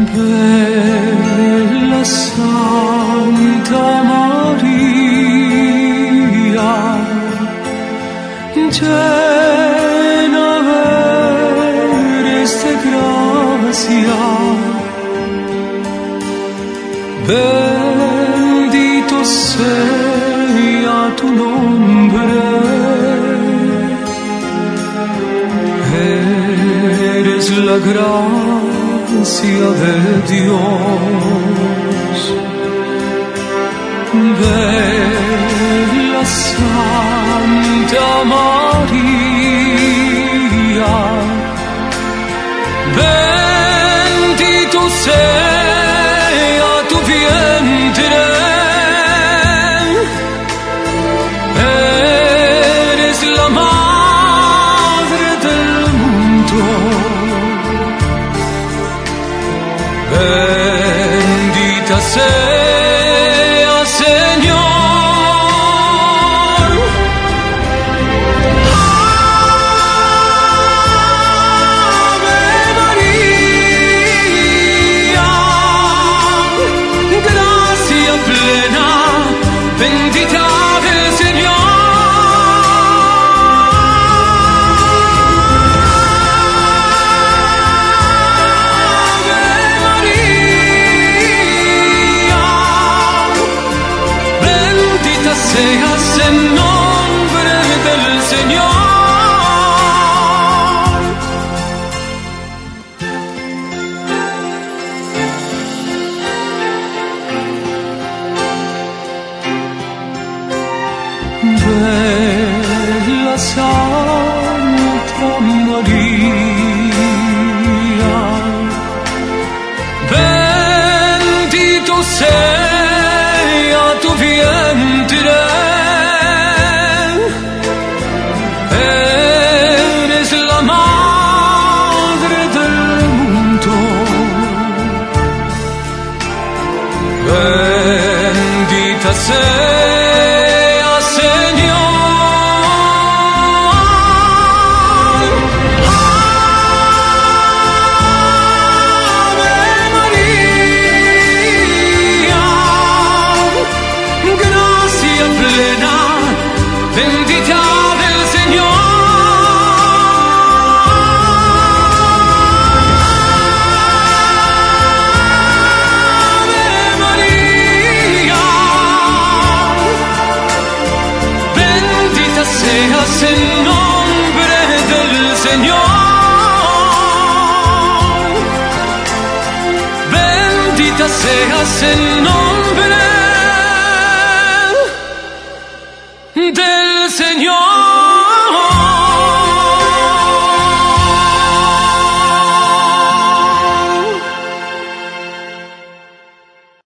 Bella Santa Maria, llena eres de gracia, bendito sea tu nombre, eres la gracia de Dios. Bella Santa Maria, bendito sea tu vientre, eres la madre del mundo. Bendita sea, Señor. Ave María, gracia plena, bendita del Señor. Seas en nombre del Señor. Bella Santa Maria, bendito sea tu vientre, eres la madre del mundo. Bendita sea, Señor. Ave María, gracia plena, bendita del Señor. Ave María, bendita seas en nombre del Señor. Bendita seas en nombre del Señor.